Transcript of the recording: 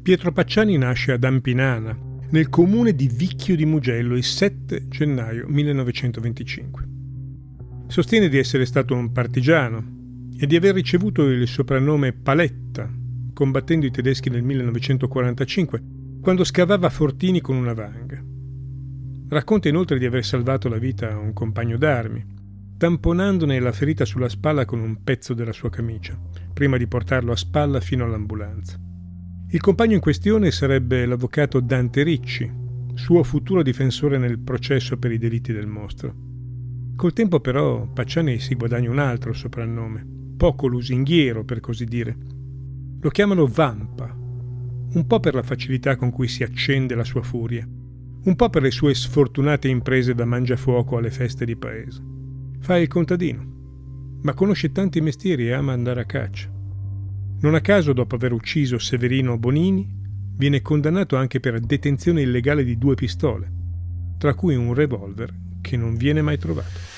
Pietro Pacciani nasce ad Ampinana, nel comune di Vicchio di Mugello, il 7 gennaio 1925. Sostiene di essere stato un partigiano e di aver ricevuto il soprannome Paletta, combattendo i tedeschi nel 1945, quando scavava fortini con una vanga. Racconta inoltre di aver salvato la vita a un compagno d'armi, tamponandone la ferita sulla spalla con un pezzo della sua camicia, prima di portarlo a spalla fino all'ambulanza. Il compagno in questione sarebbe l'avvocato Dante Ricci, suo futuro difensore nel processo per i delitti del mostro. Col tempo però Pacciani si guadagna un altro soprannome, poco lusinghiero per così dire. Lo chiamano Vampa, un po' per la facilità con cui si accende la sua furia, un po' per le sue sfortunate imprese da mangiafuoco alle feste di paese. Fa il contadino, ma conosce tanti mestieri e ama andare a caccia. Non a caso, dopo aver ucciso Severino Bonini, viene condannato anche per detenzione illegale di 2 pistole, tra cui un revolver che non viene mai trovato.